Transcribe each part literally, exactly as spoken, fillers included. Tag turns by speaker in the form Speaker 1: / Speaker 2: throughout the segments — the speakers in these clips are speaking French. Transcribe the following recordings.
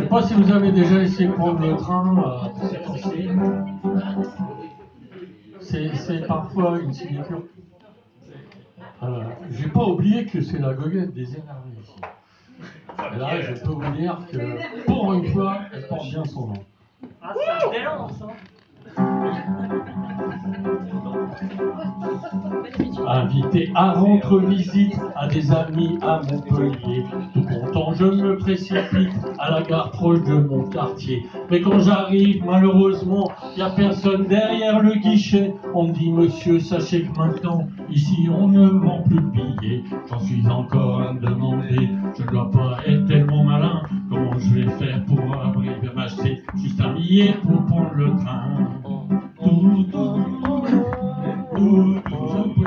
Speaker 1: pas si vous avez déjà essayé de prendre le train, euh, c'est facile. C'est, c'est parfois une sinécure. Euh, j'ai pas oublié que c'est la goguette des énervés ici. Et là, je peux vous dire que pour une fois, elle porte bien son nom.
Speaker 2: Ah, ça délance, hein.
Speaker 1: Invité à rendre visite à des amis à Montpellier. Tout content, je me précipite à la gare proche de mon quartier. Mais quand j'arrive, malheureusement, y a personne derrière le guichet. On me dit, monsieur, sachez que maintenant, ici, on ne vend plus de billets. J'en suis encore à me demander, je ne dois pas être tellement malin. Comment je vais faire pour arriver à m'acheter juste un billet pour prendre le train? Tout, tout, tout, tout,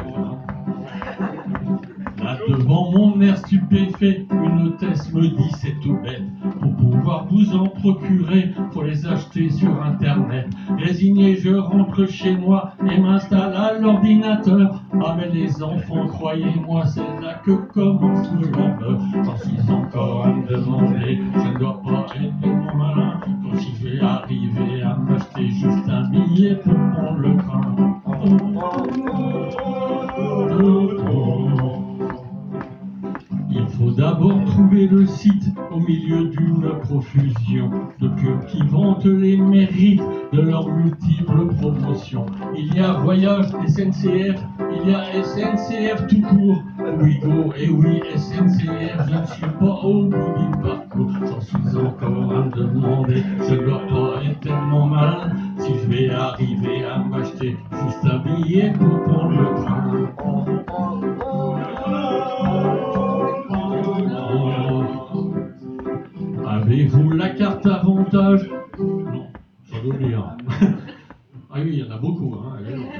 Speaker 1: là devant mon air stupéfait, une hôtesse me dit c'est tout bête. Pour pouvoir vous en procurer, faut les acheter sur internet. Résigné, je rentre chez moi et m'installe à l'ordinateur. Ah mais les enfants, croyez-moi, c'est là que commence le labeur. J'en suis encore à me demander, je ne dois pas être tellement malin. Quand si je vais arriver à m'acheter juste un billet pour prendre le train. Il faut d'abord trouver le site au milieu d'une profusion de pubs qui vantent les mérites de leurs multiples promotions. Il y a Voyage S N C F, il y a S N C F tout court, Ouigo, et oui, S N C F, je ne suis pas au bout du parcours. J'en suis encore à me demander, je ne dois pas être tellement malin si je vais arriver à m'acheter juste un billet pour prendre le train. Avez-vous la carte avantage? Non, j'en oublie un. Ah oui, il y en a beaucoup. Hein.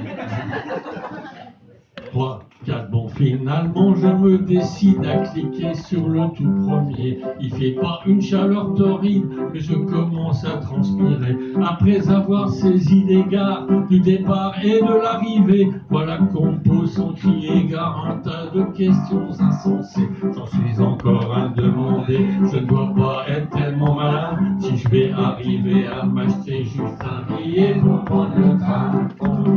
Speaker 1: trois, quatre, bon, finalement, je me décide à cliquer sur le tout premier. Il fait pas une chaleur torride, mais je commence à transpirer. Après avoir saisi des gares du départ et de l'arrivée, voilà qu'on pose sans crier gare un tas de questions insensées. J'en suis encore à me demander, je ne dois pas être tellement malin si je vais arriver à m'acheter juste un billet pour prendre le train.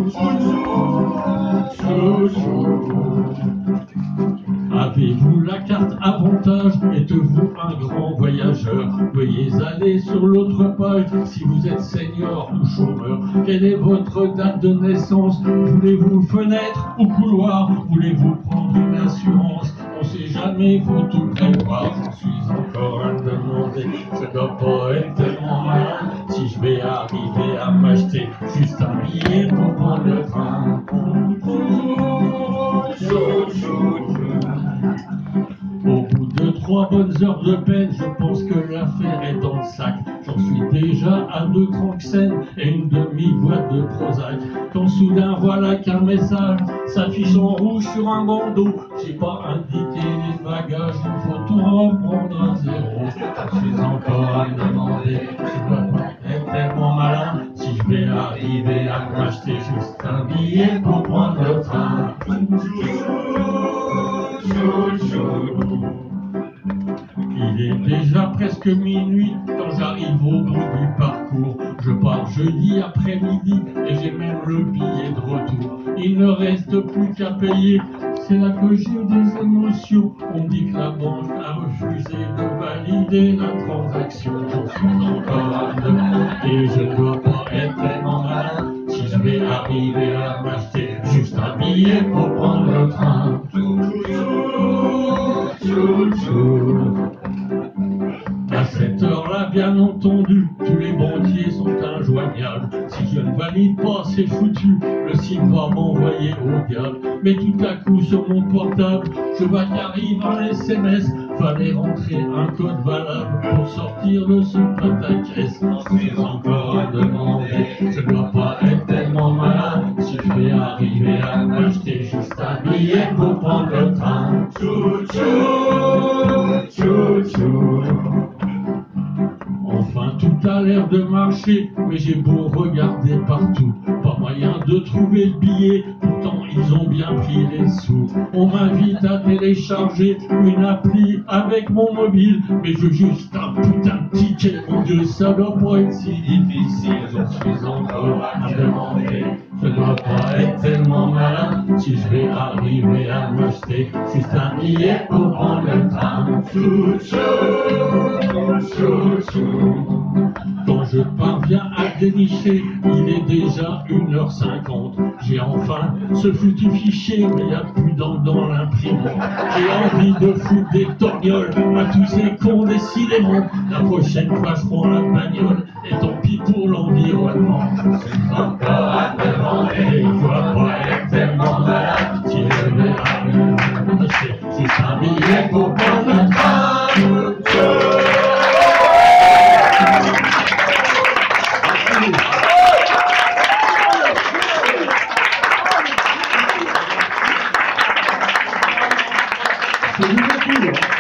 Speaker 1: Avez-vous la carte avantage? Êtes-vous un grand voyageur? Veuillez aller sur l'autre page si vous êtes senior ou chômeur. Quelle est votre date de naissance? Voulez-vous fenêtre ou couloir? Voulez-vous prendre une assurance? On sait jamais, faut tout prévoir. J'en suis encore à me demander, je dois pas être tellement malin si je vais arriver à m'acheter juste un billet pour prendre le train. Au bout de trois bonnes heures de peine, je pense que l'affaire est dans le sac. J'en suis déjà à deux Tranxène et une demi-boîte de Prozac. Quand soudain voilà qu'un message s'affiche en rouge sur un bandeau. J'ai pas indiqué les bagages, il faut tout reprendre à zéro. Je suis encore à me demander, je dois pas être tellement malin si je vais arriver à m'acheter juste un billet pour prendre le train. Il est déjà presque minuit quand j'arrive au bout du parcours. Je pars jeudi après-midi et j'ai même le billet de retour. Il ne reste plus qu'à payer, c'est là que j'ai des émotions. On me dit que la banque a refusé de valider la transaction. J'en suis encore à me demander, je ne dois pas être tellement malin si je vais arriver à m'acheter juste un billet pour prendre le train. À cette heure-là, bien entendu, tous les banquiers sont injoignables. Si je ne valide pas, c'est foutu, le site va m'envoyer au diable. Mais tout à coup, sur mon portable, je vois qu'arrive un S M S. Fallait rentrer un code valable pour sortir de ce pataquès. Je suis encore à demander, je ne dois pas être tellement malin si je vais arriver à m'acheter juste un billet pour prendre le train. Chou chou, chou chou. Enfin, tout a l'air de marcher, mais j'ai beau regarder partout, pas moyen de trouver le billet. Pourtant, ils ont bien bien pris les sous. On m'invite à télécharger une appli avec mon mobile, mais je veux juste un putain de ticket. Mon Dieu, ça doit pas être si difficile. Je suis encore à me demander. Je dois pas être tellement malin si je vais arriver à m'acheter juste un billet pour prendre le train. Chou, chou, chou, chou. Quand je parviens à dénicher, il est déjà une heure cinquante. J'ai enfin ce foutu fichier, mais il n'y a plus d'encre dans l'imprimante. J'ai envie de foutre des torgnoles à tous ces cons, décidément. La prochaine fois, je prends la bagnole, et tant pis pour l'environnement. C'est encore à te demander, je dois pas être tellement malade si je vais arriver à m'acheter juste un billet pour prendre le train. C'est